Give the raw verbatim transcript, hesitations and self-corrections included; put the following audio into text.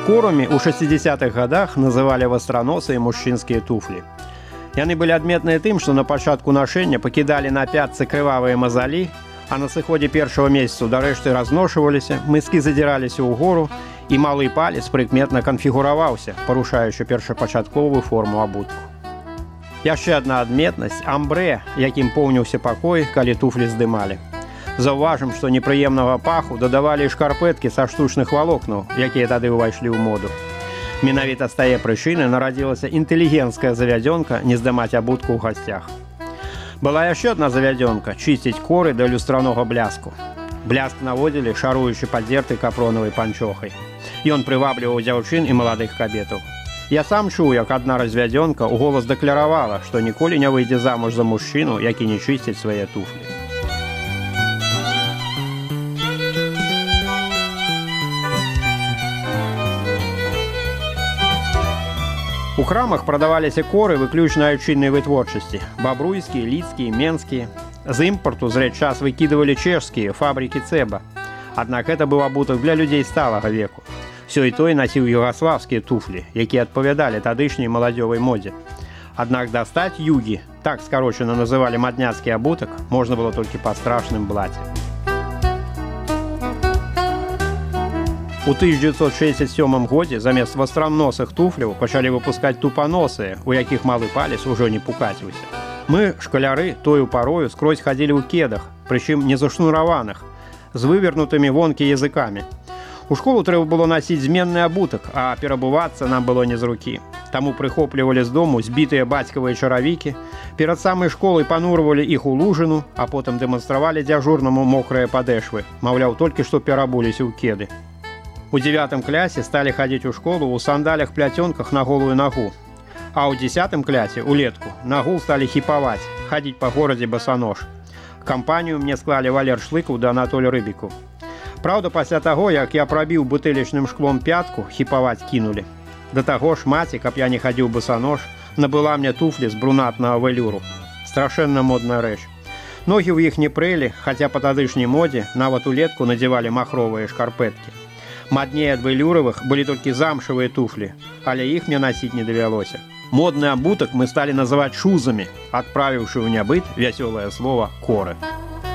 Корамі ў шэсцідзясятых гадах называлі вастраносыя мужчынскія туфлі. Яны былі адметныя тым, што на пачатку нашэння пакідалі на пятцы крывавыя мазалі, а на сыходзе першага месяцу дарэшты разношваліся, мыскі задзіраліся ўгору, і малы палец прыкметна канфігураваўся, парушаючы першапачатковую форму абутку. Яшчэ адна адметнасць – амбрэ, якім поўніўся пакой, калі туфлі здымалі. Заўважым, што непрыемнага паху дадавалі шкарпэткі са штучных валокнаў, якія тады ўвайшлі ў моду. Менавіта з тае прычыны нарадзілася інтэлігенцкая завядзёнка не здымаць абутку ў гасцях. Была яшчэ адна завядзёнка – чысціць коры да люстранога бляску. Бляск наводзілі, шаруючы падзертай капронавай панчохай. Ён прывабліваў дзяўчын і маладых кабетаў. Я сам чуў, як адна развядзёнка ў голас дэкляравала, што ніколі не выйдзе замуж за мужчыну, які не чысціць свае туфлі. У крамах прадаваліся коры выключна айчыннай вытворчасці – бабруйскія, лідскія, менскія. З імпарту зрэдчас выкідывалі чэшскія фабрыкі цэба. Аднак гэта быў абутак для людзей сталага веку. Сёй той насіў югаславскія туфлі, якія адпавядалі тадышняй маладзёвай модзе. Аднак дастаць югі, так скарочана называлі мадняцкі абутак, можна было толькі па страшным блаце. У тысяча дзевяцьсот шэсцьдзесят сёмым годзе замест вастранносых туфляў пачалі выпускаць тупаносыя, у якіх малы палец ужо не пукаціўся. Мы, шкаляры, тою парою скрозь хадзілі ў кедах, прычым не зашнураваных, з вывернутымі вонкі языкамі. У школу трэба было насіць зменны абутак, а перабувацца нам было не з рукі. Таму прыхоплівалі з дому збітыя бацькавыя чаравікі, перад самай школай панурвалі іх у лужыну, а потым дэманстравалі дзяжурнаму мокрыя падэшвы, маўляў, толькі што перабуліся ў кеды. У дзевятым клясе сталі хадзіць у школу ў сандалях-пляцёнках на голую нагу. А ў дзесятым клясе, улетку, нагу сталі хіпаваць, хадзіць па горадзе басанож. Кампанію мне склалі Валер Шлыкаў да Анатоль Рыбіку. Праўда, пасля таго, як я прабіў бутэлечным шклом пятку, хіпаваць кінулі. Да таго ж маці, каб я не хадзіў басанож, набыла мне туфлі з брунатнага велюру. Страшэнна модная рэч. Ногі ў іх не прэлі, хаця па тадышняй модзе нават улетку надзявалі махровыя шкарпэткі. Мадней ад велюровых былі толькі замшавыя туфлі, але іх мне насіць не давялося. Модны абутак мы сталі называць шузамі, адправіўшы ў нябыт вясёлае слова «коры».